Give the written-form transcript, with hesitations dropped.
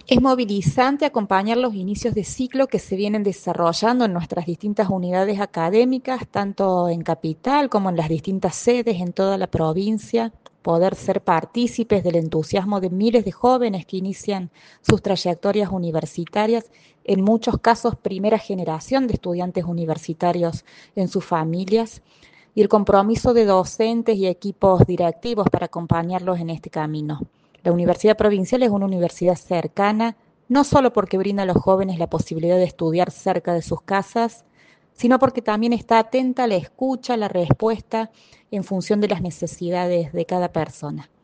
Es movilizante acompañar los inicios de ciclo que se vienen desarrollando en nuestras distintas unidades académicas, tanto en Capital como en las distintas sedes en toda la provincia, poder ser partícipes del entusiasmo de miles de jóvenes que inician sus trayectorias universitarias, en muchos casos primera generación de estudiantes universitarios en sus familias, y el compromiso de docentes y equipos directivos para acompañarlos en este camino. La Universidad Provincial es una universidad cercana, no solo porque brinda a los jóvenes la posibilidad de estudiar cerca de sus casas, sino porque también está atenta a la escucha, a la respuesta en función de las necesidades de cada persona.